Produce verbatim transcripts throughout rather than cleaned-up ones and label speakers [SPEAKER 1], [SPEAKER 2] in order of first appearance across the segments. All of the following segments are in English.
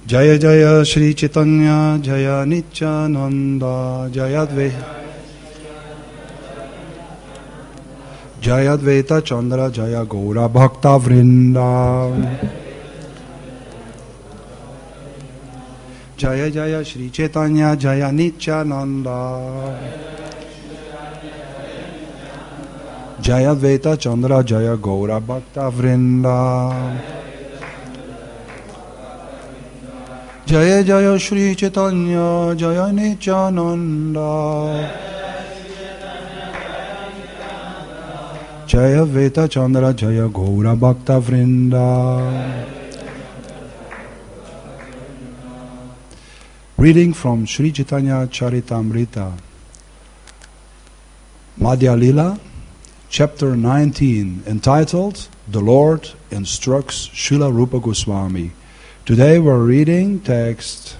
[SPEAKER 1] Jaya Jaya Shri Chaitanya Jaya Nityananda Jaya Advaita Jaya Advaita Chandra Jaya Gaura Bhakta Vrinda Jaya Jaya Shri Chaitanya Jaya Nityananda Jaya Advaita Chandra Jaya Gaura Bhakta Vrinda Jaya Jaya Shri Chaitanya Jaya Nityananda Jaya Advaita Chandra Jaya Gaura Bhakta Vrinda. Reading from Sri Chaitanya Charitamrita, Madhya Lila, chapter nineteen, entitled The Lord Instructs Srila Rupa Goswami. Today we're reading text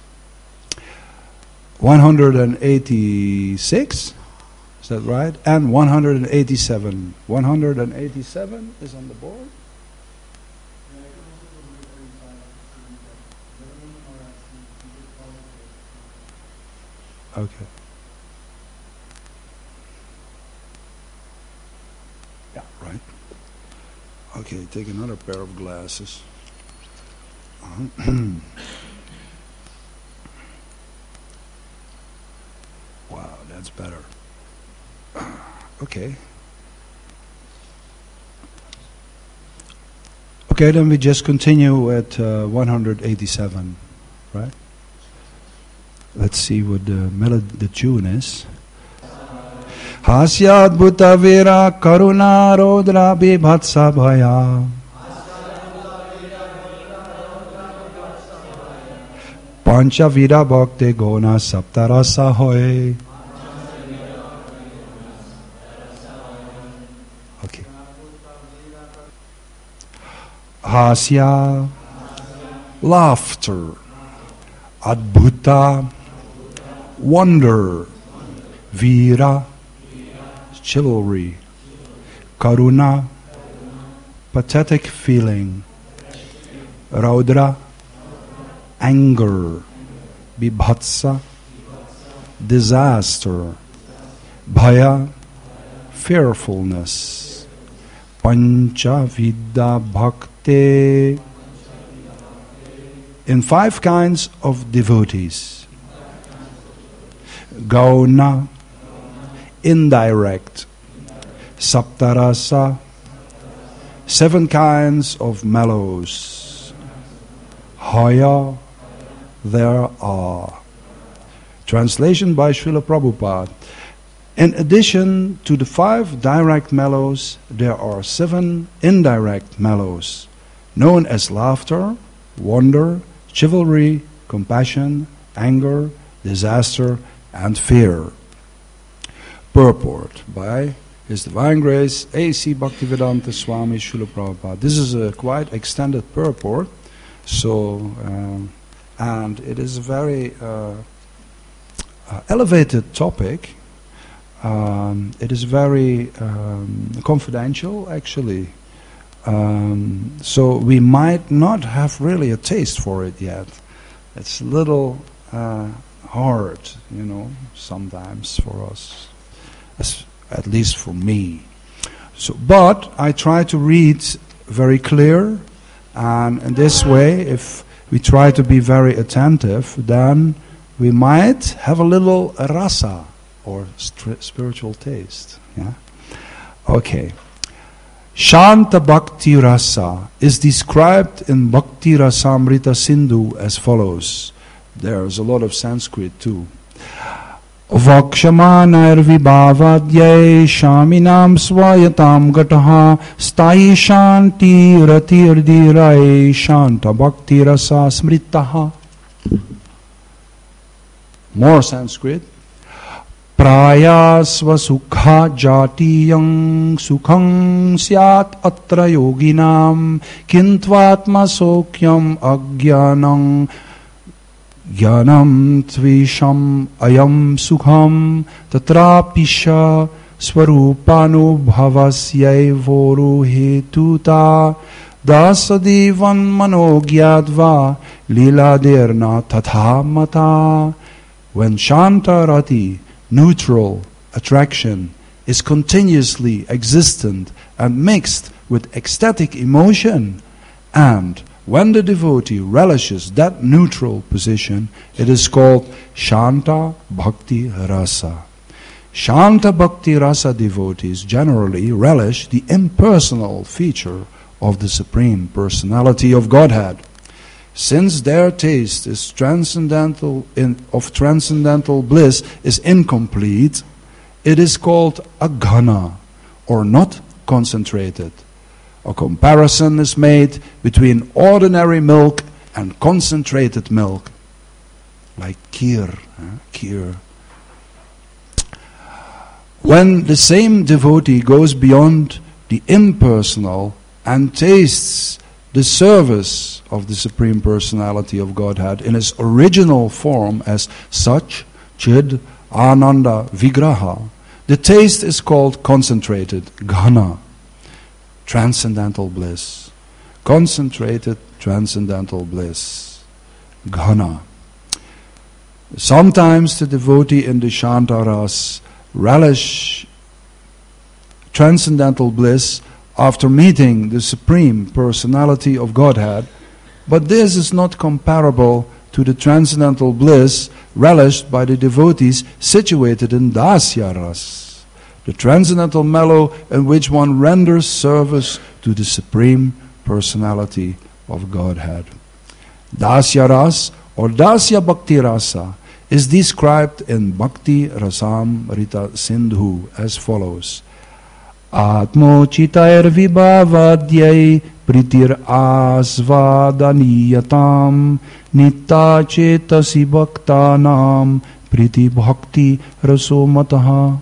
[SPEAKER 1] one hundred eighty-six, is that right? And one hundred eighty-seven. one hundred eighty-seven is on the board. Okay. Yeah, right. Okay, take another pair of glasses. Wow, that's better. Okay. Okay, then we just continue at uh, one hundred eighty-seven, right? Let's see what the melody, the tune is. Hasyad bhuta vira karuna rodra bibhatsa bhaya Pancha Vida Bhakti Gona Saptarasa Hoy. Okay. Hasya, laughter. Adbhuta, wonder. Vira, chivalry. Karuna, pathetic feeling. Raudra, anger. Bibhatsa, disaster. Bhaya, fearfulness. Pancha Vida Bhakti, in five kinds of devotees. Gauna, indirect. Saptarasa, seven kinds of mellows. Haya, there are. Translation by Srila Prabhupada. In addition to the five direct mellows, there are seven indirect mellows, known as laughter, wonder, chivalry, compassion, anger, disaster, and fear. Purport by His Divine Grace A C Bhaktivedanta Swami Srila Prabhupada. This is a quite extended purport, so um, and it is a very uh, uh, elevated topic. Um, it is very um, confidential, actually. Um, so we might not have really a taste for it yet. It's a little uh, hard, you know, sometimes for us, as, at least for me. So, but I try to read very clear, and in this way, if we try to be very attentive, then we might have a little rasa, or st- spiritual taste. Yeah. Okay. Shanta Bhakti Rasa is described in Bhakti Rasamrita Sindhu as follows. There's a lot of Sanskrit too. Vakshamanair vibhavadyai shaminam swayatam gataha stai shanti ratirdirai shanta bhakti rasa smritaha. More Sanskrit. Prayasva sukha jatiyang sukhang syat atra yoginam kintvatma sokyam agyanam jnanam tvisham ayam sukham tatrapisha swarupanu bhavasyai voru hetuta Dasadivan manogyadva liladirna tathamata. When Shantarati, neutral attraction, is continuously existent and mixed with ecstatic emotion, and when the devotee relishes that neutral position, it is called Shanta Bhakti Rasa. Shanta Bhakti Rasa devotees generally relish the impersonal feature of the Supreme Personality of Godhead. Since their taste is transcendental in, of transcendental bliss is incomplete, it is called aghana, or not concentrated. A comparison is made between ordinary milk and concentrated milk, like kheer, eh? kheer. When the same devotee goes beyond the impersonal and tastes the service of the Supreme Personality of Godhead in its original form as Sach, Chid, Ananda, Vigraha, the taste is called concentrated, ghana, transcendental bliss. Concentrated, transcendental bliss, ghana. Sometimes the devotee in the Shantaras relish transcendental bliss after meeting the Supreme Personality of Godhead, but this is not comparable to the transcendental bliss relished by the devotees situated in Dasya Ras, the transcendental mellow in which one renders service to the Supreme Personality of Godhead. Dasya Ras or Dasya Bhakti Rasa is described in Bhakti Rasamrita Sindhu as follows. Atmochitair vibhavadyai pritir asvadaniyatam nitta chetasi bhaktanam priti bhakti rasomataha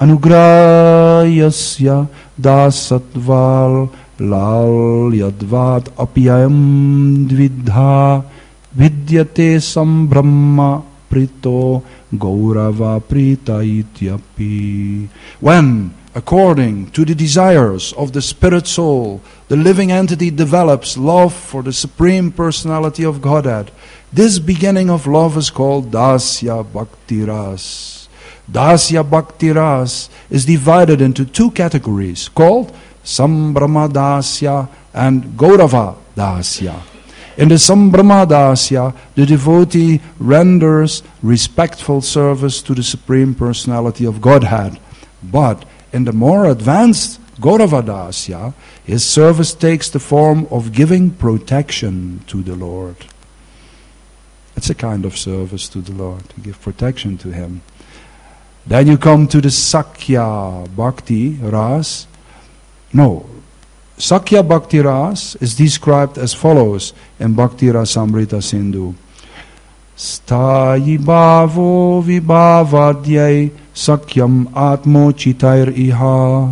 [SPEAKER 1] anugrayasya dasatval lal yadvat apyayam dvidha vidyate sambrahma prito gaurava prita ityapi. When, according to the desires of the spirit soul, the living entity develops love for the Supreme Personality of Godhead, this beginning of love is called Dasya Bhakti Ras. Dasya Bhakti Ras is divided into two categories called Sambrahma Dasya and Gaurava Dasya. In the Sambrahma Dasya, the devotee renders respectful service to the Supreme Personality of Godhead. But in the more advanced Gaurava Dasya, his service takes the form of giving protection to the Lord. It's a kind of service to the Lord, to give protection to Him. Then you come to the Sakya Bhakti Ras. No, Sakya Bhakti Ras is described as follows in Bhakti Rasamrita Sindhu. Sthayi bhavo vibhavadyai sakyam atmochitair iha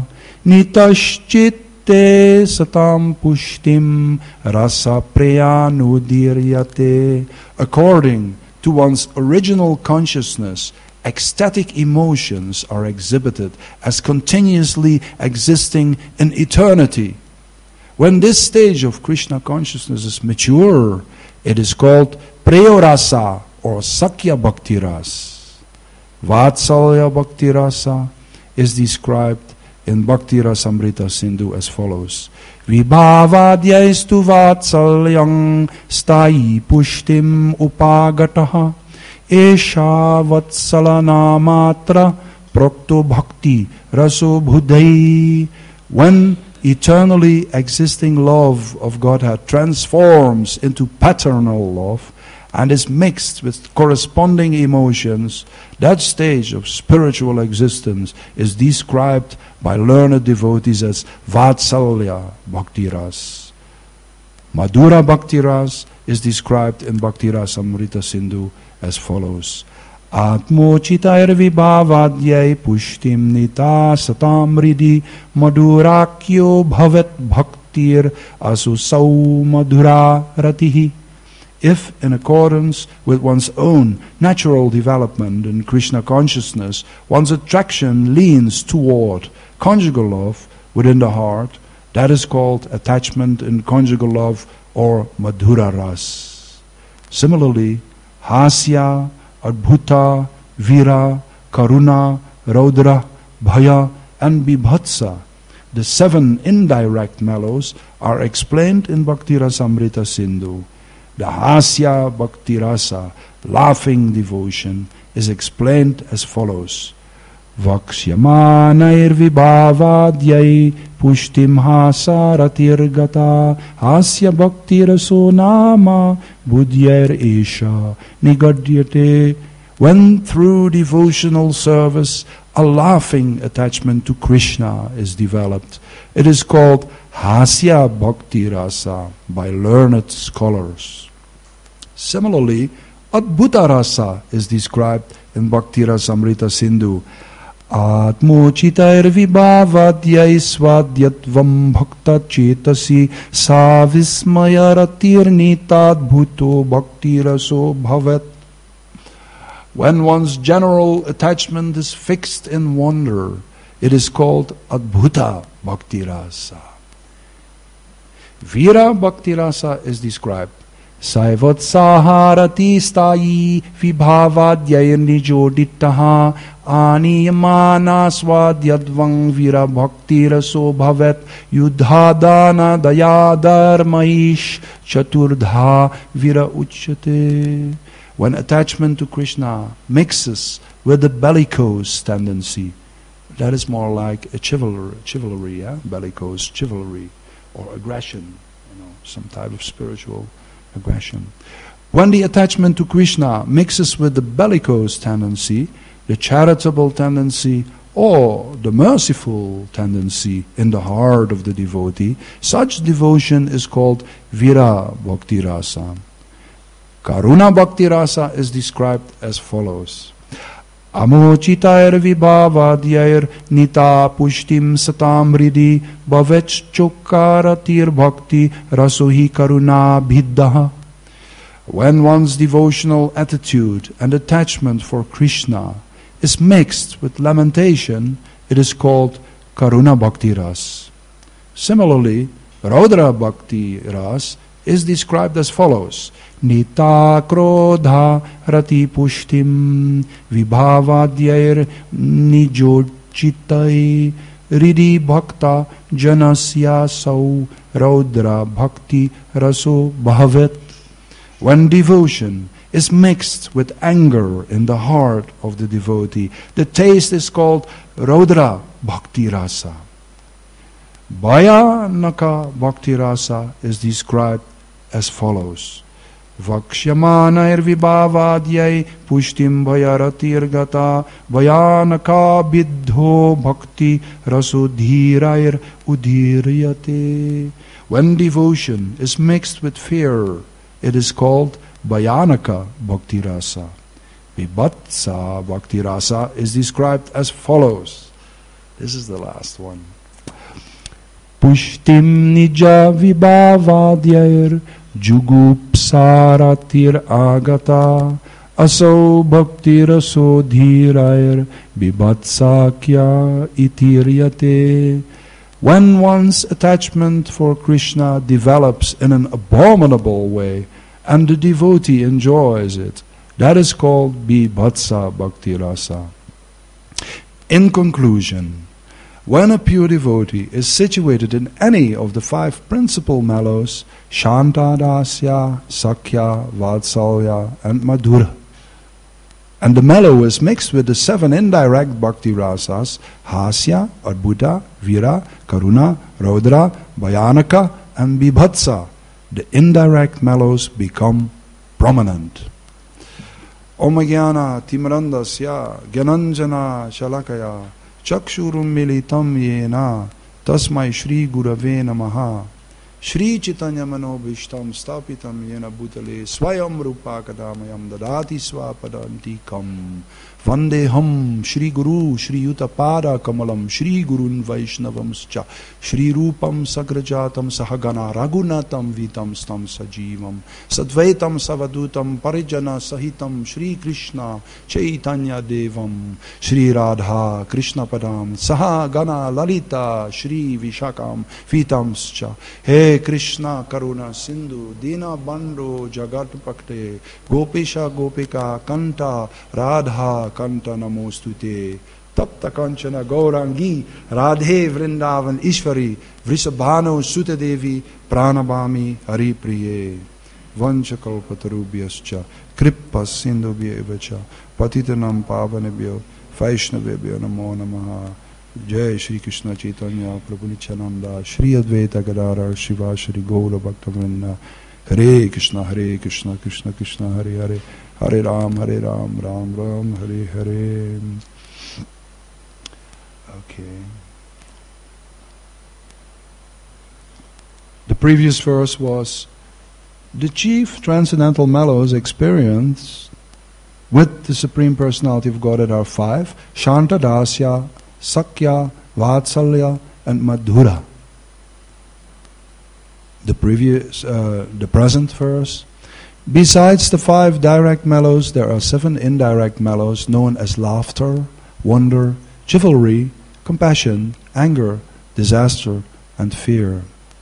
[SPEAKER 1] nitashchitte satam pushtim rasa preyanudiryate. According to one's original consciousness, ecstatic emotions are exhibited as continuously existing in eternity. When this stage of Krishna consciousness is mature, it is called Preyorasa or Sakya Bhakti Ras. Vatsalya Bhakti Rasa is described in Bhakti Rasamrita Sindhu as follows. Vibhavadyaistu vatsalyang stai pushtim upagataha esha vatsalana matra prokto bhakti raso bhudai. When eternally existing love of Godhead transforms into paternal love and is mixed with corresponding emotions, that stage of spiritual existence is described by learned devotees as Vatsalya Bhakti Ras. Madhura Bhakti Ras is described in Bhakti Rasamrita Sindhu as follows. Atmochitair vibhavadyai pushtim nita satam ridi madurakyo bhavet bhaktir asusau madhura ratihi. If, in accordance with one's own natural development in Krishna consciousness, one's attraction leans toward conjugal love within the heart, That is called attachment in conjugal love or madhura ras. Similarly, hasya, adbhuta, vira, karuna, raudra, bhaya and bibhatsa, the seven indirect mellows, are explained in Bhakti Rasamrita Sindhu. The hasya bhakti rasa, laughing devotion, is explained as follows. Vaksyamanair vibhavadyai pushtim hasaratirgata hasya bhakti raso nama buddhyair esha nigadyate. When through devotional service a laughing attachment to Krishna is developed, it is called hasya bhakti rasa by learned scholars. Similarly, adbhuta rasa is described in Bhakti Rasamrita Sindhu. Atmochitair vibhavadyai svadyatvam bhakta chetasi savismayaratirnitadbhuto bhakti raso bhavat. When one's general attachment is fixed in wonder, it is called adbhuta bhakti rasa. Vira bhakti rasa is described. Saivat saharati stayi vibhavadyai nijoditaha aniyamana svadyadvang vira bhakti raso bhavet yudhadana dayadharmaish chaturdha vira uchyate. When attachment to Krishna mixes with the bellicose tendency, that is more like a chivalry, chivalry, yeah? bellicose chivalry or aggression, you know, some type of spiritual aggression. When the attachment to Krishna mixes with the bellicose tendency, the charitable tendency, or the merciful tendency in the heart of the devotee, such devotion is called vira bhakti rasa. Karuna bhakti rasa is described as follows. Amochitair vibhavadyai nita pushtim satam hridi bhavech chokaratir bhakti rasohi karuna bhiddaha. When one's devotional attitude and attachment for Krishna is mixed with lamentation, it is called karuna bhakti ras. Similarly, raudra bhakti ras is described as follows. Nita krodha rati pushtim vibhavadyair nijochitai ridi bhakta janasya sau raudra bhakti raso bhavet. When devotion is mixed with anger in the heart of the devotee, the taste is called raudra bhakti rasa. Bhayanaka bhakti rasa is described as follows. Vakshyamanayir vibhavadyai pushtim bhayaratir gata bhayanaka biddho bhakti rasudhirair udhiryate. When devotion is mixed with fear, it is called bhayanaka bhakti rasa. Vibhatsa bhakti rasa is described as follows. This is the last one. Pushtim nija vibhavadyair jugupsaratir agata aso bhakti raso dhirair bibhatsakya itiryate. When one's attachment for Krishna develops in an abominable way and the devotee enjoys it, that is called bibhatsa bhakti rasa. In conclusion, when a pure devotee is situated in any of the five principal mellows, Shanta, Dasya, Sakya, Vatsalya and Madhura, and the mellow is mixed with the seven indirect bhakti rasas, Hasya, Adbhuta, Vira, Karuna, Raudra, Bhayanaka and Bibhatsa, the indirect mellows become prominent. Om Jnana Timrandasya Gyananjana Shalakaya Chakshurum Militam Yena Tasmai Shri Gurave Namaha. Shri Chaitanya Manobhishtam Stapitam Yena Bhutale Swayam Rupa Kadamayam Dadati Swapadantikam Vandeham Shri Guru Shri Yuttapada Kamalam Shri Gurun Vaishnavamscha Shri Rupam Sagrajatam Sahagana Raghunatam Vitam Stam Sajivam Sadvaitam Savadutam Parijana Sahitam Shri Krishna Chaitanya Devam Shri Radha Krishna Padam Sahagana Lalita Shri Vishakam Vitamscha He Krishna Karuna Sindhu Dina Bandhu Jagat Pakte Gopisha Gopika Kanta Radha Kanta Namostute Tapta Kanchana Gaurangi Radhe Vrindavan Ishvari Vrisabhano Sutadevi Pranabhami Hari Priye Vanchakalpatarubhyascha Kripas Sindhubhyevacha Patitanam Pavanebhyo Vaishnavebhyo Namo Namaha Jai Shri Krishna Chaitanya Prabhu Nityananda Shri Advaita Gadara Shiva Shri Gaura Bhaktivinoda Hare Krishna Hare Krishna Krishna Krishna Hare Hare Hare Ram Hare Ram Ram Ram Hare Hare. Okay. The previous verse was the chief transcendental mellows experience with the Supreme Personality of Godhead are five: Shanta, Dasya, Sakya, Vatsalya, and Madhura. The previous, uh, the present verse. Besides the five direct mellows, there are seven indirect mellows known as laughter, wonder, chivalry, compassion, anger, disaster, and fear.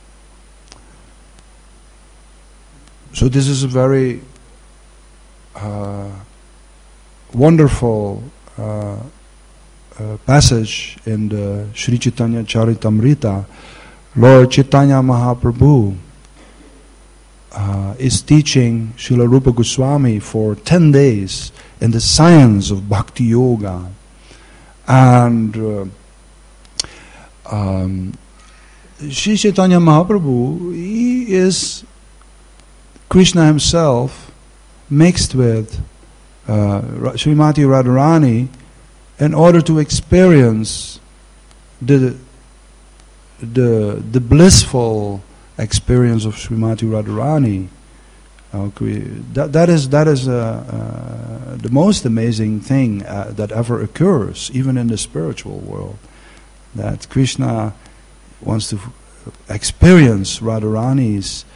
[SPEAKER 1] So this is a very uh, wonderful uh, uh, passage in the Sri Chaitanya Charitamrita. Lord Chaitanya Mahaprabhu uh, is teaching Srila Rupa Goswami for ten days in the science of Bhakti Yoga. And uh, um, Sri Chaitanya Mahaprabhu, he is Krishna himself mixed with uh, Srimati Radharani in order to experience the the the blissful experience of Srimati Radharani. Okay, that that is that is uh, uh, the most amazing thing uh, that ever occurs, even in the spiritual world. That Krishna wants to experience Radharani's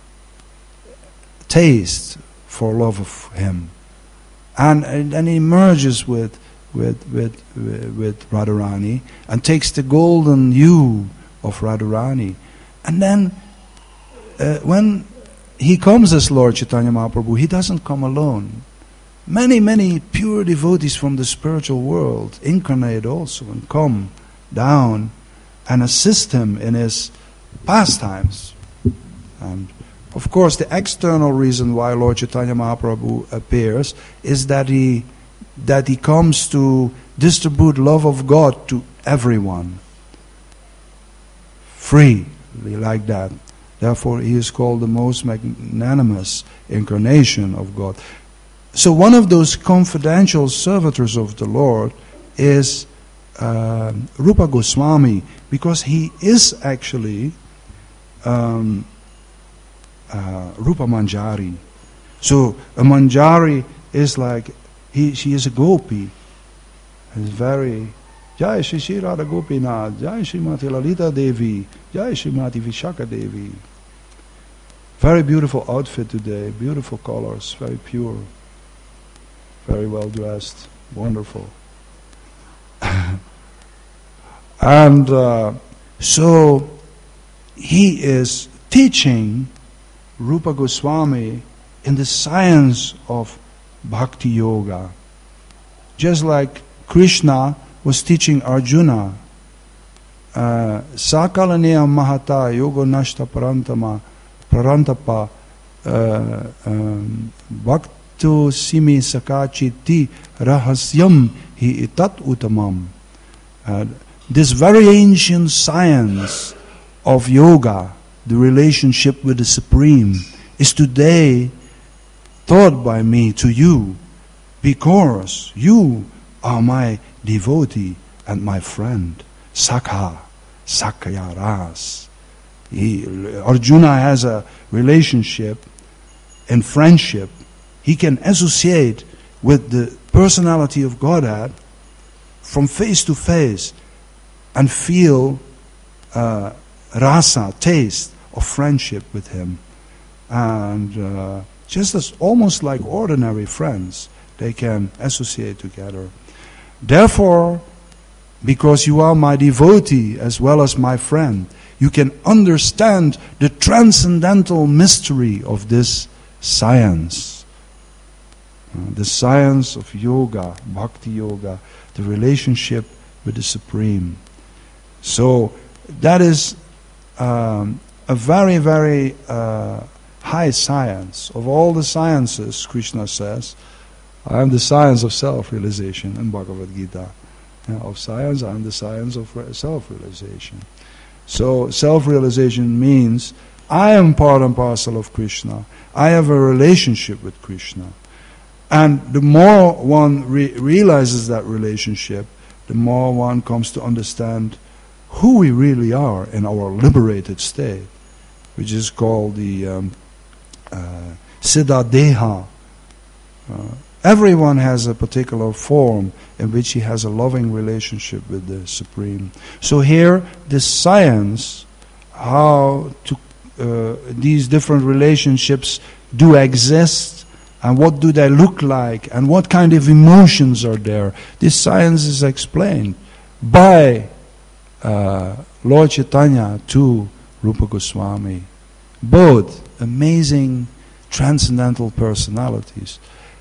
[SPEAKER 1] taste for love of him, and and, and he merges with with with with Radharani and takes the golden hue of Radharani, and then uh, when he comes as Lord Chaitanya Mahaprabhu, he doesn't come alone. Many many pure devotees from the spiritual world incarnate also and come down and assist him in his pastimes. And of course, the external reason why Lord Chaitanya Mahaprabhu appears is that he that he comes to distribute love of God to everyone, freely like that. Therefore, he is called the most magnanimous incarnation of God. So, one of those confidential servitors of the Lord is uh, Rupa Goswami, because he is actually Um, Uh, Rupa Manjari. So a Manjari is like he she is a gopi. It's very Jai Shri Shri Radha Gopinath, Jai Shrimati Lalita Devi, Jai Shrimati Vishaka Devi. Very beautiful outfit today, beautiful colors, very pure, very well dressed, wonderful. And uh, so he is teaching Rupa Goswami in the science of Bhakti Yoga. Just like Krishna was teaching Arjuna, uh, Sakalanaya Mahata Yoga Nashta Parantama Parantapa uh, um, Bhakto Simi Sakachiti Rahasyam Hi Itat Utamam. Uh, this very ancient science of yoga, the relationship with the Supreme, is today taught by me to you, because you are my devotee and my friend, Sakha, Sakya Ras. He, Arjuna has a relationship and friendship. He can associate with the personality of Godhead from face to face and feel uh, rasa, taste of friendship with him. And uh, just as almost like ordinary friends, they can associate together. Therefore, because you are my devotee as well as my friend, you can understand the transcendental mystery of this science. Uh, the science of yoga, bhakti yoga, the relationship with the Supreme. So that is um, a very, very uh, high science. Of all the sciences, Krishna says, I am the science of self-realization in Bhagavad Gita. Yeah, of science, I am the science of re- self-realization. So self-realization means I am part and parcel of Krishna. I have a relationship with Krishna. And the more one re- realizes that relationship, the more one comes to understand who we really are in our liberated state, which is called the um, uh, Siddha Deha. Uh, everyone has a particular form in which he has a loving relationship with the Supreme. So here, this science, how to uh, these different relationships do exist, and what do they look like, and what kind of emotions are there. This science is explained by uh, Lord Chaitanya to Rupa Goswami. Both amazing transcendental personalities.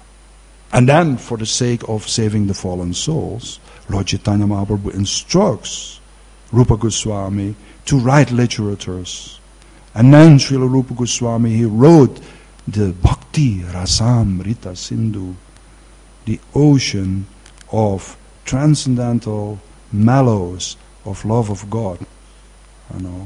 [SPEAKER 1] And then, for the sake of saving the fallen souls, Lord Chaitanya Mahaprabhu instructs Rupa Goswami to write literatures. And then Srila Rupa Goswami, he wrote the Bhakti Rasamrita Sindhu, the ocean of transcendental mellows of love of God. You know,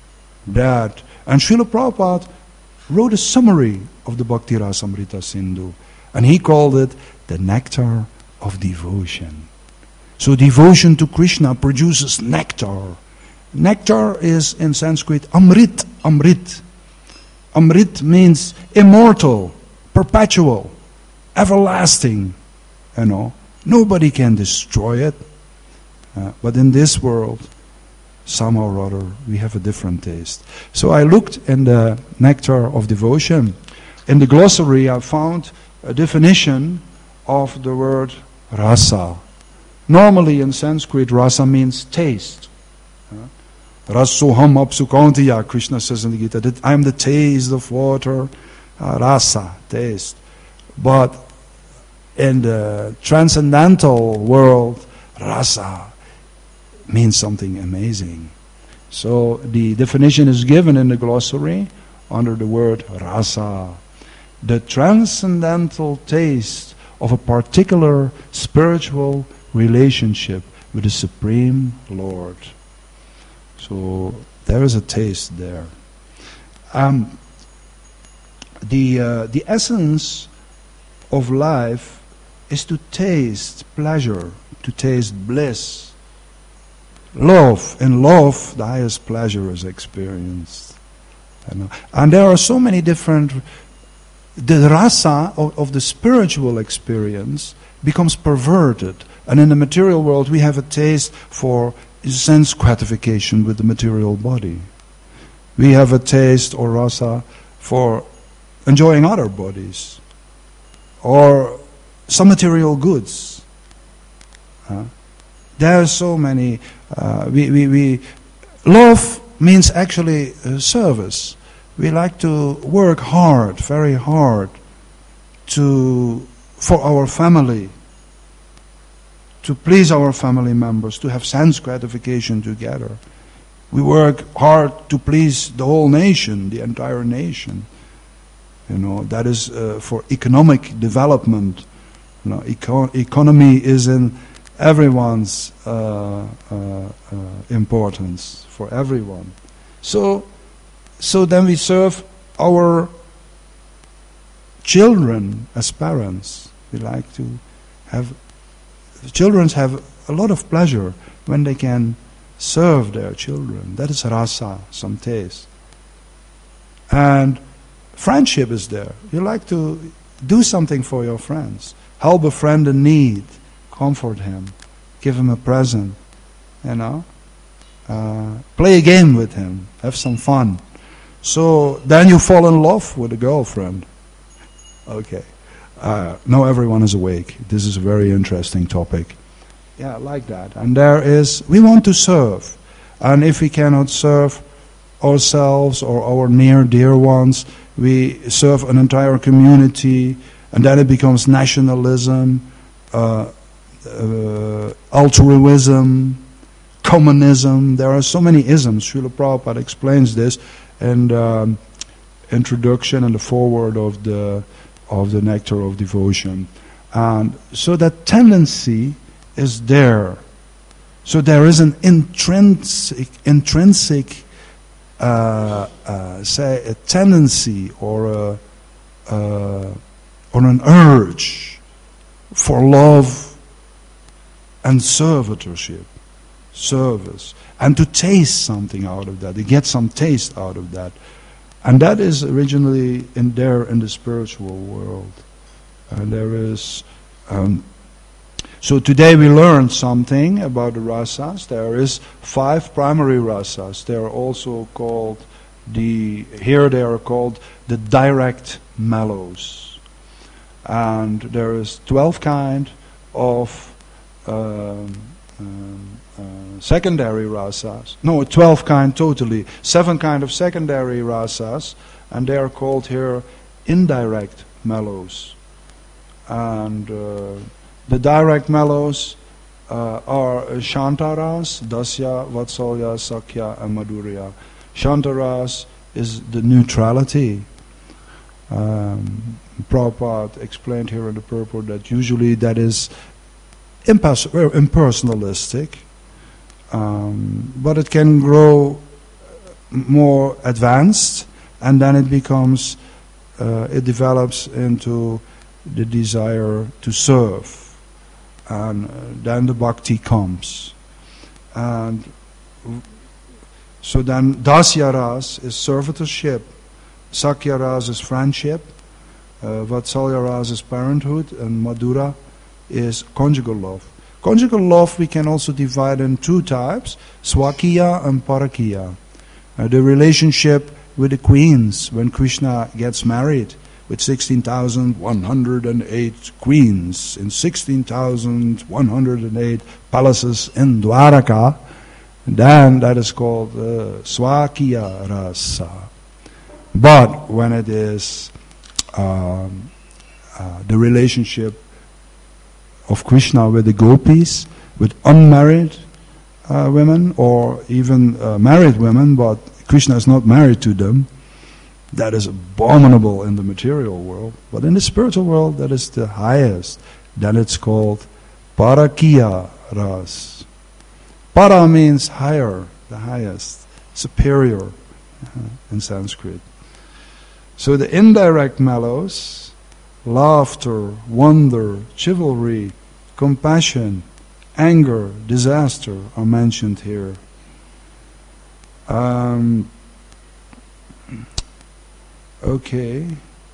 [SPEAKER 1] that, and Srila Prabhupada wrote a summary of the Bhakti Rasamrita Sindhu, and he called it the nectar of devotion. So devotion to Krishna produces nectar. Nectar is in Sanskrit Amrit, Amrit. Amrit means immortal, perpetual, everlasting. You know, nobody can destroy it. Uh, but in this world, somehow or other, we have a different taste. So I looked in the nectar of devotion. In the glossary, I found a definition of the word rasa. Normally in Sanskrit, rasa means taste. Uh, Rasoham apsukantiya, Krishna says in the Gita, that I am the taste of water. Uh, rasa, taste. But in the transcendental world, rasa means something amazing. So the definition is given in the glossary under the word rasa. The transcendental taste of a particular spiritual relationship with the Supreme Lord. So there is a taste there. Um, the uh, the essence of life is to taste pleasure, to taste bliss. Love. In love, the highest pleasure is experienced. You know? And there are so many different... The rasa of, of the spiritual experience becomes perverted. And in the material world, we have a taste for sense gratification with the material body. We have a taste or rasa for enjoying other bodies. Or some material goods. Uh, there are so many... Uh, we, we, we love means actually uh, service. We like to work hard, very hard, to for our family, to please our family members, to have sense gratification together. We work hard to please the whole nation, the entire nation. You know, that is uh, for economic development. You know, eco- economy is in everyone's uh, uh, uh, importance, for everyone. So, so then we serve our children as parents. We like to have, children have a lot of pleasure when they can serve their children. That is rasa, some taste. And friendship is there. You like to do something for your friends. Help a friend in need. Comfort him. Give him a present. You know. Uh, play a game with him. Have some fun. So then you fall in love with a girlfriend. Okay. Uh, now everyone is awake. This is a very interesting topic. Yeah, like that. And there is, we want to serve. And if we cannot serve ourselves or our near dear ones, we serve an entire community, and then it becomes nationalism, uh, uh, altruism, communism. There are so many isms. Srila Prabhupada explains this in the um, introduction and the foreword of the of the Nectar of Devotion. And so that tendency is there. So there is an intrinsic, intrinsic, uh, uh, say, a tendency or a, uh, or an urge for love and servitorship, service, and to taste something out of that, to get some taste out of that. And that is originally in there in the spiritual world. And there is... Um, so today we learned something about the rasas. There is five primary rasas. They are also called the... Here they are called the direct mellows. And there is twelve kind of um, um, uh, secondary rasas. No, twelve kind totally. Seven kind of secondary rasas, and they are called here indirect mellows. And uh, the direct mellows uh, are Shantaras, Dasya, Vatsalya, Sakya, and Madhurya. Shantaras is the neutrality. Um, Prabhupada explained here in the purport that usually that is impers- impersonalistic, um, but it can grow more advanced, and then it becomes, uh, it develops into the desire to serve, and uh, then the bhakti comes. And so then Dasyaras is servitorship, Sakyaras is friendship, uh, Vatsalyaras is parenthood, and Madhura is conjugal love. Conjugal love we can also divide in two types, Swakiya and Parakiya. Uh, the relationship with the queens when Krishna gets married with sixteen thousand one hundred eight queens in sixteen thousand one hundred eight palaces in Dwaraka, then that is called uh, Swakiya Rasa. But when it is um, uh, the relationship of Krishna with the gopis, with unmarried uh, women, or even uh, married women, but Krishna is not married to them, that is abominable in the material world. But in the spiritual world, that is the highest. Then it's called Parakiya Ras. Para means higher, the highest, superior uh, in Sanskrit. So the indirect mellows, laughter, wonder, chivalry, compassion, anger, disaster are mentioned here. Um, okay.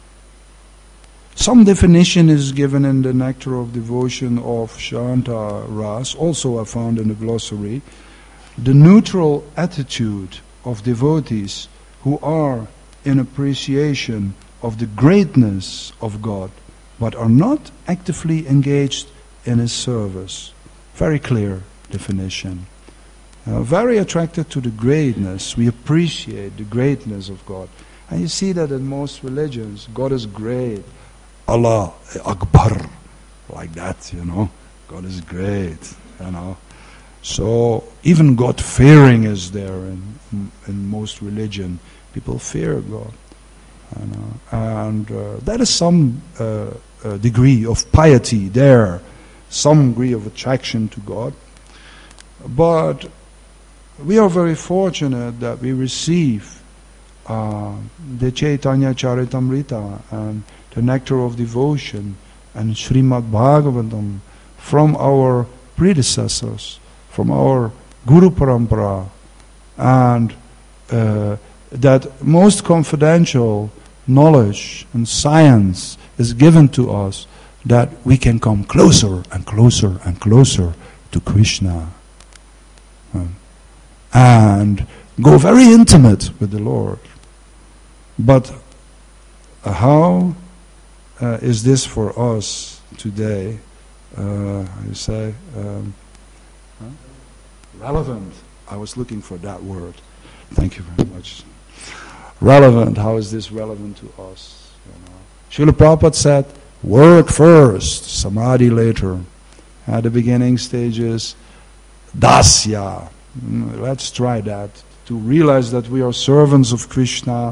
[SPEAKER 1] Some definition is given in the Nectar of Devotion of Shanta Ras, also I found in the glossary. The neutral attitude of devotees who are in appreciation of the greatness of God, but are not actively engaged in His service. Very clear definition. Uh, very attracted to the greatness. We appreciate the greatness of God. And you see that in most religions. God is great. Allah Akbar. Like that, you know. God is great, you know. So even God-fearing is there in, in, in most religion. People fear God. You know. And uh, that is some uh, uh, degree of piety there. Some degree of attraction to God. But we are very fortunate that we receive uh, the Chaitanya Charitamrita and the Nectar of Devotion and Srimad Bhagavatam from our predecessors, from our Guru Parampara, and uh, that most confidential knowledge and science is given to us, that we can come closer and closer and closer to Krishna. Um, and go very intimate with the Lord. But uh, how uh, is this for us today? Uh, I say um, huh? relevant. I was looking for that word. Thank you very much. Relevant. How is this relevant to us? You know? Srila Prabhupada said, work first, samadhi later. At the beginning stages, dasya. Let's try that. To realize that we are servants of Krishna,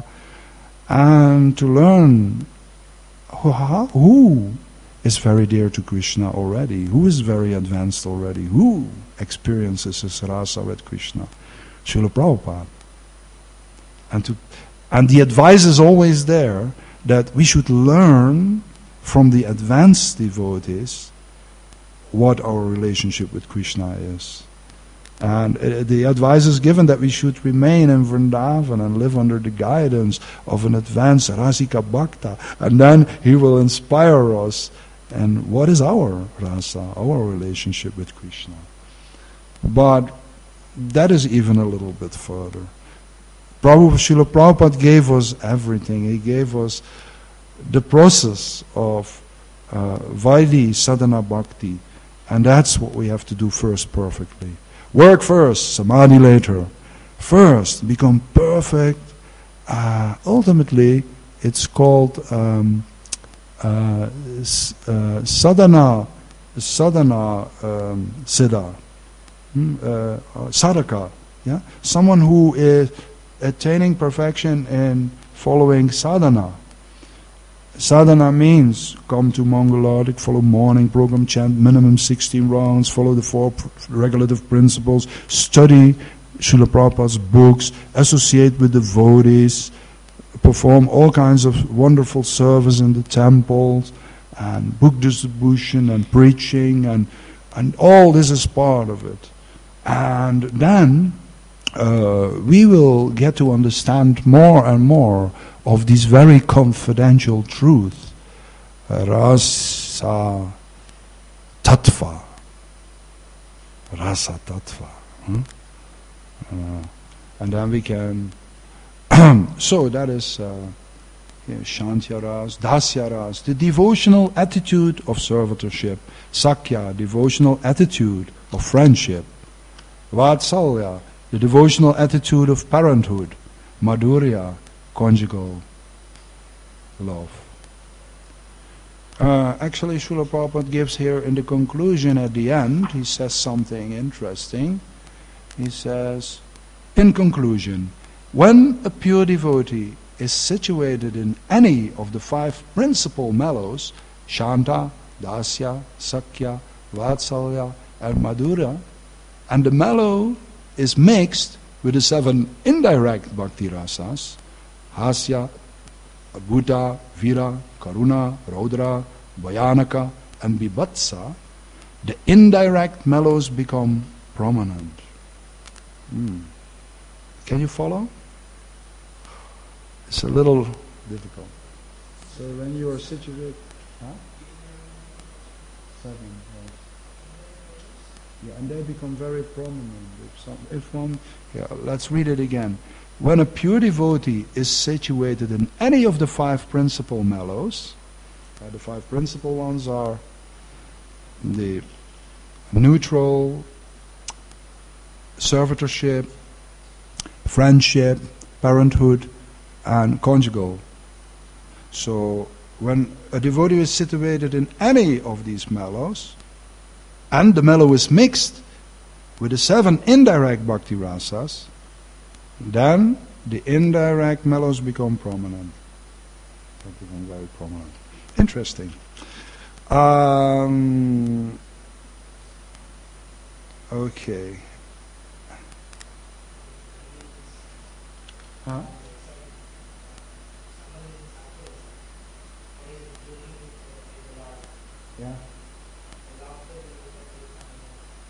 [SPEAKER 1] and to learn who, who is very dear to Krishna already, who is very advanced already, who experiences his rasa with Krishna. Srila Prabhupada. And, to, and the advice is always there that we should learn from the advanced devotees what our relationship with Krishna is. And uh, the advice is given that we should remain in Vrindavan and live under the guidance of an advanced Rasika Bhakta. And then he will inspire us. And what is our rasa, our relationship with Krishna? But that is even a little bit further. Prabhupada, Srila Prabhupada gave us everything. He gave us the process of uh, Vaidhi Sadhana Bhakti. And that's what we have to do first perfectly. Work first, samadhi later. First, become perfect. Uh, ultimately, it's called um, uh, uh, sadhana, sadhana um, siddha, hmm? uh, sadhaka. Yeah, someone who is attaining perfection in following sadhana. Sadhana means come to Mangalartik, follow morning program, chant minimum sixteen rounds, follow the four regulative principles, study Srila Prabhupada's books, associate with devotees, perform all kinds of wonderful service in the temples, and book distribution and preaching, and, and all this is part of it. And then uh, we will get to understand more and more of this very confidential truth, rasa tattva, rasa tattva. Hmm? Uh, and then we can, so that is uh, yeah, Shantya Ras, Dasya Ras, the devotional attitude of servitorship, Sakya, devotional attitude of friendship, Vatsalya, the devotional attitude of parenthood, Madhurya, conjugal love. Uh, actually, Srila Prabhupada gives here in the conclusion at the end, he says something interesting. He says, in conclusion, when a pure devotee is situated in any of the five principal mellows, Shanta, Dasya, Sakya, Vatsalya, and Madhurya, and the mellow is mixed with the seven indirect bhakti rasas, Hasya, Bhuta, Vira, Karuna, Raudra, Bhayanaka, and Bibhatsa, the indirect mellows become prominent. Hmm. Can you follow? It's a little difficult. So when you are situated, huh? Seven, yes. Yeah, and they become very prominent. If, some, if one, yeah, let's read it again. When a pure devotee is situated in any of the five principal mellows, uh, the five principal ones are the neutral, servitorship, friendship, parenthood, and conjugal. So when a devotee is situated in any of these mellows, and the mellow is mixed with the seven indirect bhakti rasas, then the indirect mellows become prominent. They become very prominent. Interesting. Um, okay. Huh? Yeah.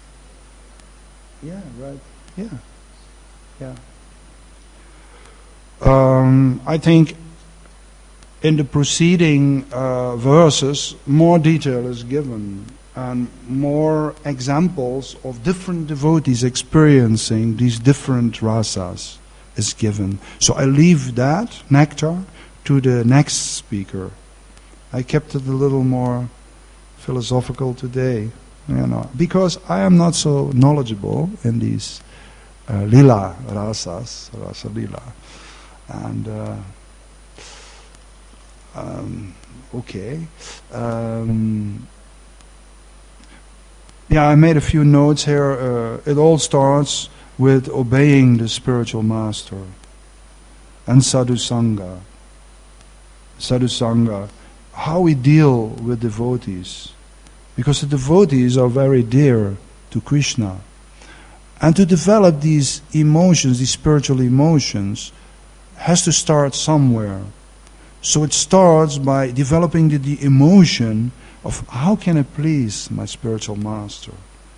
[SPEAKER 1] Yeah, right. Yeah. Yeah. Um, I think in the preceding uh, verses, more detail is given and more examples of different devotees experiencing these different rasas is given. So I leave that nectar to the next speaker. I kept it a little more philosophical today, you know, because I am not so knowledgeable in these uh, lila rasas, rasa lila, and uh, um, okay. Um, yeah, I made a few notes here. Uh, it all starts with obeying the spiritual master and sadhusanga. Sadhusanga, how we deal with devotees. Because the devotees are very dear to Krishna. And to develop these emotions, these spiritual emotions, has to start somewhere. So it starts by developing the, the emotion of how can I please my spiritual master.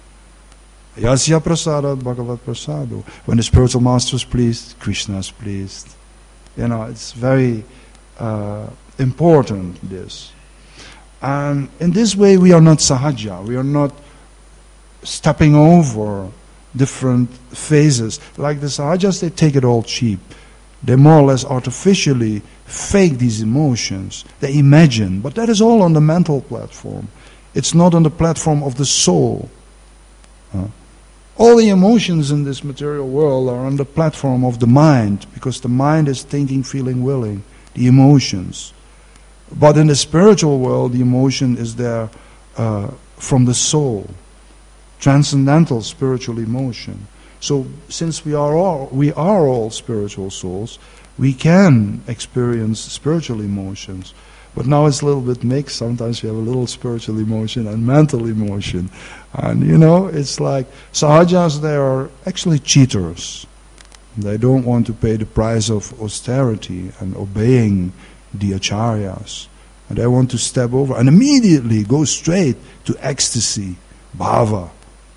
[SPEAKER 1] Yasya prasada bhagavat prasado. When the spiritual master is pleased, Krishna is pleased. You know, it's very uh, important, this. And in this way we are not sahaja, we are not stepping over different phases. Like the sahajas, they take it all cheap. They more or less artificially fake these emotions. They imagine, but that is all on the mental platform. It's not on the platform of the soul. Uh, all the emotions in this material world are on the platform of the mind, because the mind is thinking, feeling, willing, the emotions. But in the spiritual world, the emotion is there uh, from the soul, transcendental spiritual emotion. So, since we are all we are all spiritual souls, we can experience spiritual emotions. But now it's a little bit mixed. Sometimes we have a little spiritual emotion and mental emotion, and you know, it's like sahajas. They are actually cheaters. They don't want to pay the price of austerity and obeying the acharyas, and they want to step over and immediately go straight to ecstasy, bhava,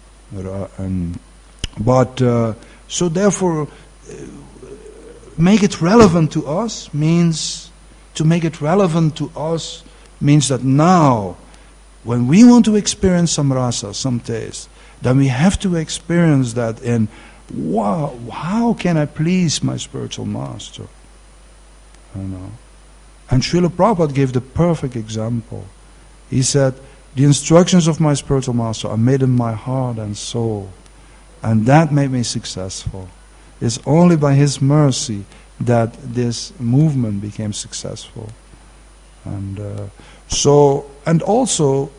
[SPEAKER 1] and but uh, so therefore, uh, make it relevant to us means to make it relevant to us means that now, when we want to experience some rasa, some taste, then we have to experience that in wow, how can I please my spiritual master? You know. And Srila Prabhupada gave the perfect example. He said, the instructions of my spiritual master are made in my heart and soul. And that made me successful. It's only by his mercy that this movement became successful. And uh, so, and also,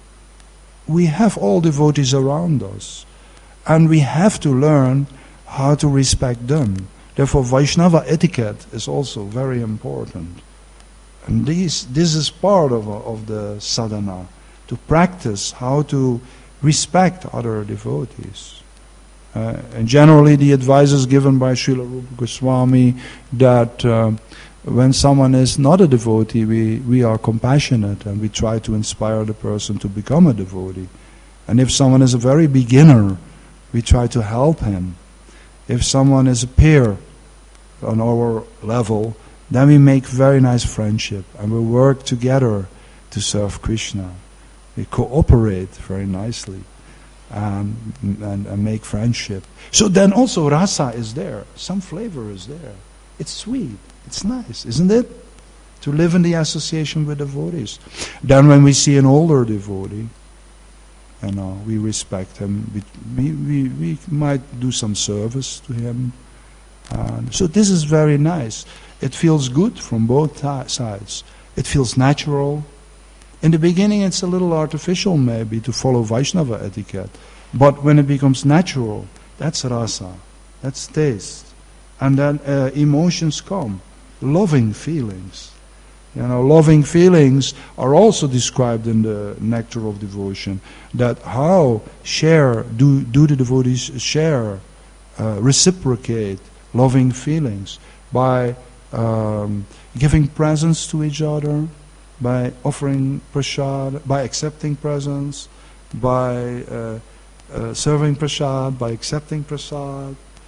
[SPEAKER 1] we have all devotees around us. And we have to learn how to respect them. Therefore, Vaishnava etiquette is also very important. And these, this is part of, of the sadhana, to practice how to respect other devotees. Uh, and generally the advice is given by Srila Rupa Goswami that uh, when someone is not a devotee, we, we are compassionate and we try to inspire the person to become a devotee. And if someone is a very beginner, we try to help him. If someone is a peer on our level, then we make very nice friendship and we work together to serve Krishna. We cooperate very nicely and, and, and make friendship. So then also rasa is there. Some flavor is there. It's sweet. It's nice, isn't it? To live in the association with devotees. Then when we see an older devotee, you know, we respect him. We, we, we might do some service to him. And so this is very nice. It feels good from both sides. It feels natural. In the beginning it's a little artificial maybe to follow Vaishnava etiquette. But when it becomes natural, that's rasa. That's taste. And then uh, emotions come. Loving feelings. You know, loving feelings are also described in the Nectar of Devotion. That how share, do, do the devotees share, uh, reciprocate loving feelings by um, giving presents to each other, by offering prasad, by accepting presents, by uh, uh, serving prasad, by accepting prasad,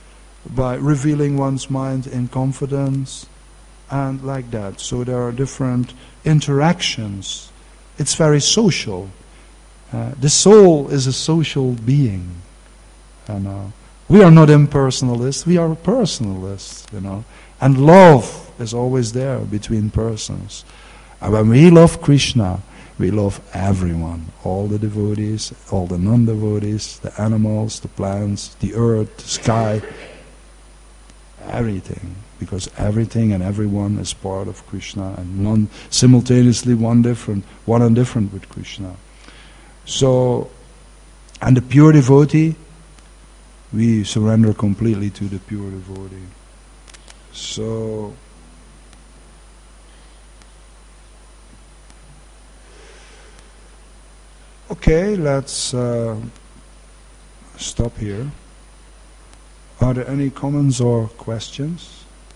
[SPEAKER 1] by revealing one's mind in confidence, and like that. So there are different interactions. It's very social. Uh, the soul is a social being. You know, we are not impersonalists. We are personalists. You know, and love is always there between persons. And when we love Krishna, we love everyone, all the devotees, all the non-devotees, the animals, the plants, the earth, the sky, everything. Because everything and everyone is part of Krishna, and none simultaneously one different, one and different with Krishna. So, and the pure devotee, we surrender completely to the pure devotee. So, okay, let's uh, stop here. Are there any comments or questions?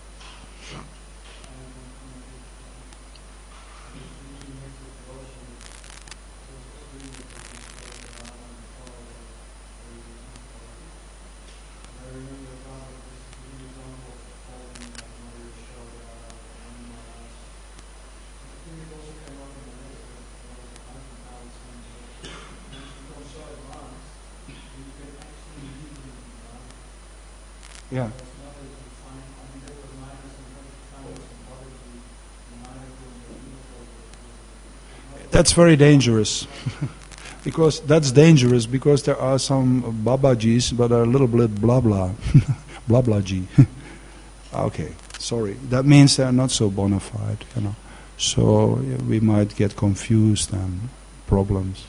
[SPEAKER 1] Yeah. That's very dangerous. Because that's dangerous because there are some Babajis but are a little bit blah blah. blah blah G. Okay, sorry. That means they're not so bona fide, you know. So yeah, we might get confused and problems.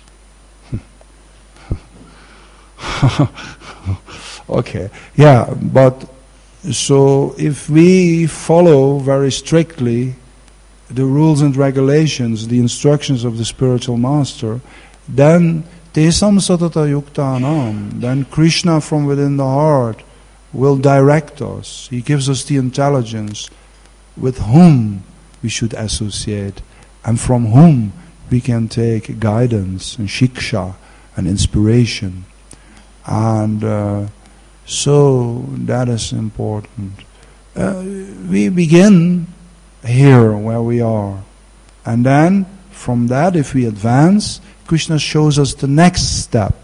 [SPEAKER 1] Okay, yeah, but so if we follow very strictly the rules and regulations, the instructions of the spiritual master, then tesam satata yuktanam, then Krishna from within the heart will direct us. He gives us the intelligence with whom we should associate and from whom we can take guidance and shiksha and inspiration. And uh, so that is important. Uh, we begin here where we are. And then from that, if we advance, Krishna shows us the next step.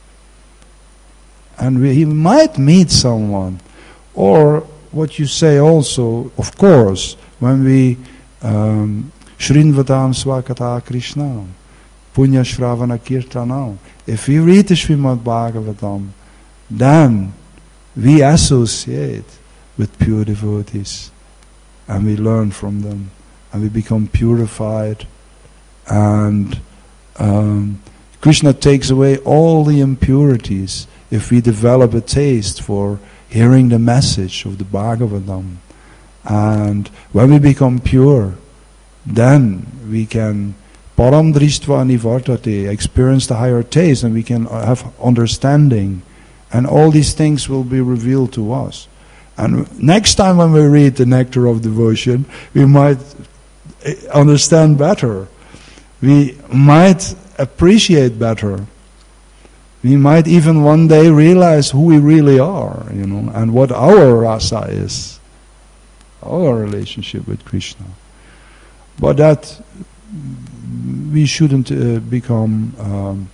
[SPEAKER 1] And we, he might meet someone. Or what you say also, of course, when we um, Shrinvatam Swakata Krishna, Punya Shravana Kirtanam, if we read the Srimad Bhagavatam, then we associate with pure devotees and we learn from them and we become purified, and um, Krishna takes away all the impurities if we develop a taste for hearing the message of the Bhagavatam. And when we become pure, then we can param drishtva nivartate, experience the higher taste, and we can have understanding. And all these things will be revealed to us. And next time when we read the Nectar of Devotion, we might understand better. We might appreciate better. We might even one day realize who we really are, you know, and what our rasa is, our relationship with Krishna. But that we shouldn't uh, become um,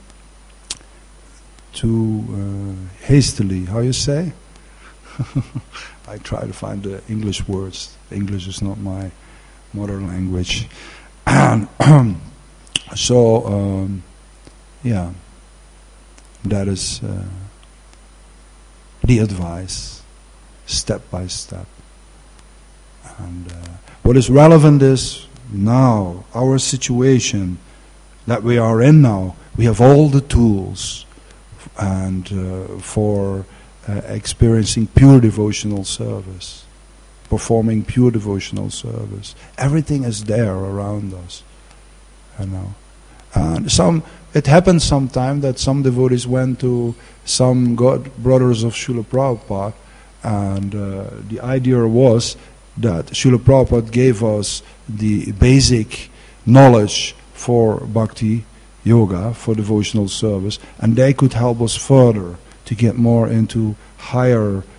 [SPEAKER 1] too uh, hastily, how you say? I try to find the English words. English is not my mother language. And so, um, yeah, that is uh, the advice, step by step. And uh, what is relevant is now, our situation that we are in now, we have all the tools and uh, for uh, experiencing pure devotional service, performing pure devotional service. Everything is there around us, you know. And some, it happened sometime that some devotees went to some God brothers of Srila Prabhupada, and uh, the idea was that Srila Prabhupada gave us the basic knowledge for bhakti yoga, for devotional service, and they could help us further to get more into higher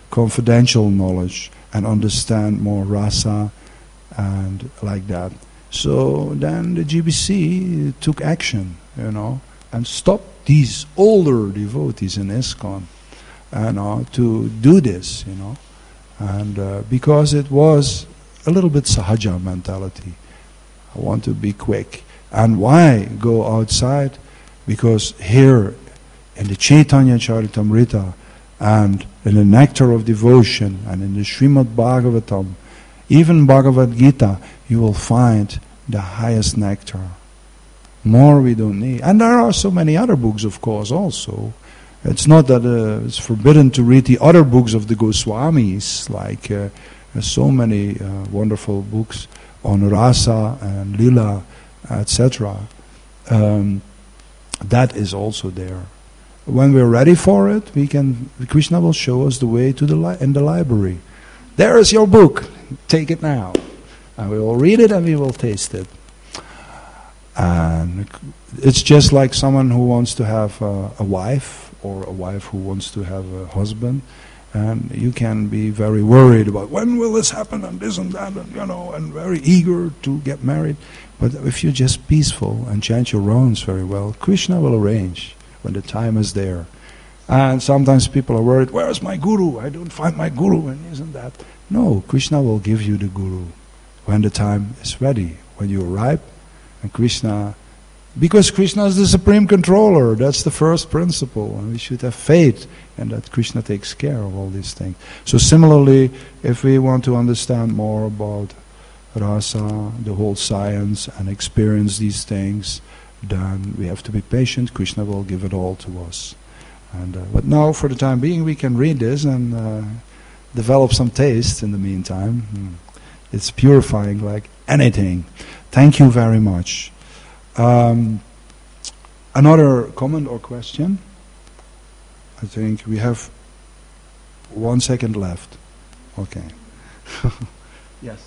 [SPEAKER 1] confidential knowledge and understand more rasa and like that. So then the G B C took action, you know, and stopped these older devotees in ISKCON, you know, to do this, you know, and uh, because it was a little bit sahaja mentality. I want to be quick. And why go outside? Because here in the Chaitanya Charitamrita and in the Nectar of Devotion and in the Srimad Bhagavatam, even Bhagavad Gita, you will find the highest nectar. More we don't need. And there are so many other books, of course, also. It's not that uh, it's forbidden to read the other books of the Goswamis, like uh, so many uh, wonderful books on rasa and lila, et cetera. Um, that is also there. When we're ready for it, we can. Krishna will show us the way to the li- in the library. There is your book. Take it now, and we will read it and we will taste it. And it's just like someone who wants to have a, a wife, or a wife who wants to have a husband, and you can be very worried about when will this happen and this and that, and you know, and very eager to get married. But if you're just peaceful and chant your rounds very well, Krishna will arrange when the time is there. And sometimes people are worried, where is my guru? I don't find my guru, and isn't that? No, Krishna will give you the guru when the time is ready, when you're ripe, and Krishna, because Krishna is the supreme controller, that's the first principle, and we should have faith in that Krishna takes care of all these things. So similarly, if we want to understand more about rasa, the whole science, and experience these things, then we have to be patient. Krishna will give it all to us. And uh, but now, for the time being, we can read this and uh, develop some taste in the meantime. Mm. It's purifying like anything. Thank you very much. Um, another comment or question? I think we have one second left. Okay. Yes.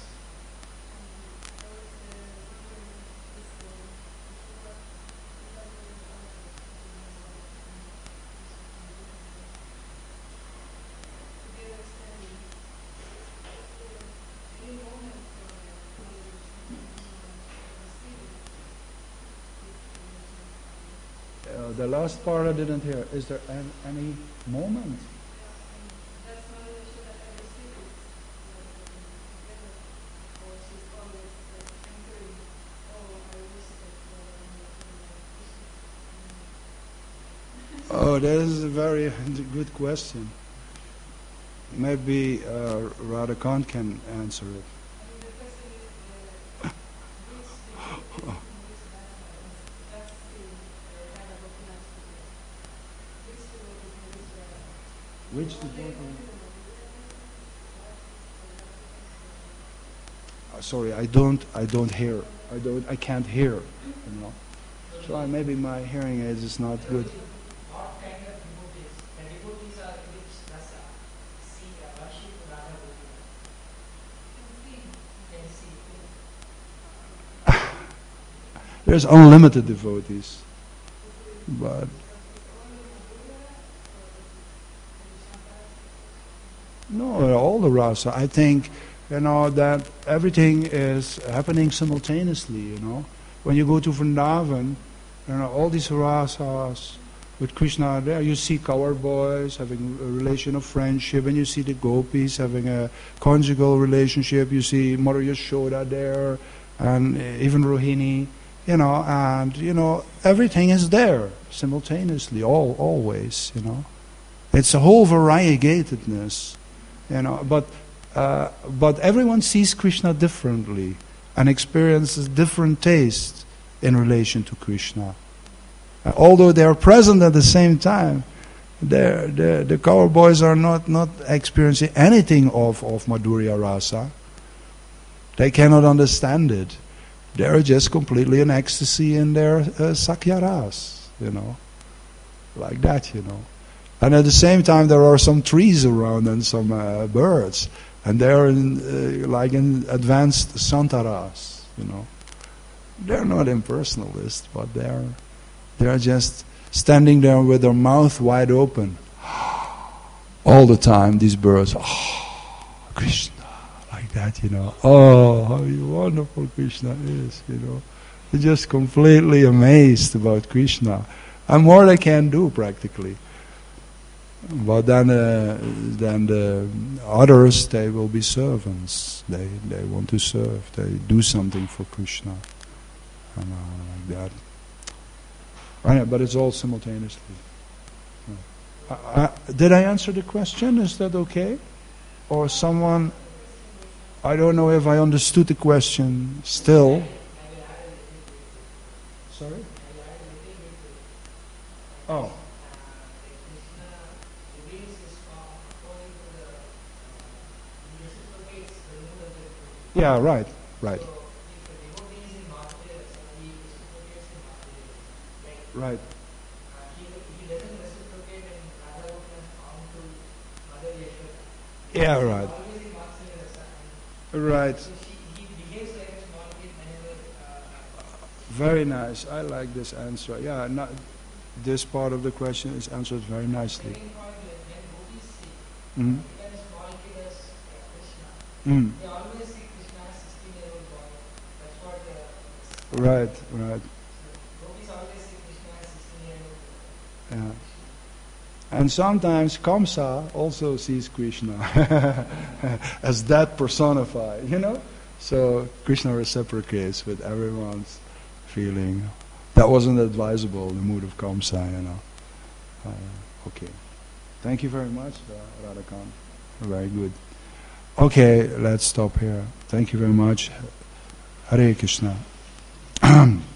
[SPEAKER 1] Uh, the last part I didn't hear. Is there an, any moment? Oh, that is a very good question. Maybe uh, Radhakant can answer it. Which devotee? Uh, sorry, I don't. I don't hear. I don't. I can't hear. You know. So I, maybe my hearing aid is not good. There's unlimited devotees, but no, all the rasa. I think, you know, that everything is happening simultaneously. You know, when you go to Vrindavan, you know, all these rasas with Krishna are there. You see cowherd boys having a relation of friendship, and you see the gopis having a conjugal relationship. You see Mother Yashoda there, and even Rohini. You know, and, you know, everything is there simultaneously, all always, you know. It's a whole variegatedness, you know, but uh, but everyone sees Krishna differently and experiences different tastes in relation to Krishna. Uh, although they are present at the same time, the the cowboys are not, not experiencing anything of, of Madhurya Rasa. They cannot understand it. They're just completely in ecstasy in their uh, Sakyaras, you know, like that, you know. And at the same time, there are some trees around and some uh, birds, and they're in, uh, like in advanced Santaras, you know. They're not impersonalists, but they're they're just standing there with their mouth wide open, all the time these birds, oh, Krishna, like that, you know. Oh, how wonderful Krishna is, you know. They're just completely amazed about Krishna. And more they can do, practically. But then, uh, then the others, they will be servants. They they want to serve. They do something for Krishna, and uh, like that. Right, but it's all simultaneously. Uh, uh, did I answer the question? Is that okay? Or someone? I don't know if I understood the question. Still. Sorry. Oh. Yeah, right, right. Right. Yeah, right. Right. Very nice. I like this answer. Yeah, not, this part of the question is answered very nicely. Mm. Mm. Right, right. Yeah. And sometimes Kamsa also sees Krishna as that personified, you know? So Krishna reciprocates with everyone's feeling. That wasn't advisable, the mood of Kamsa, you know. Uh, okay. Thank you very much, uh, Radhakant. Very good. Okay, let's stop here. Thank you very much. Hare Krishna.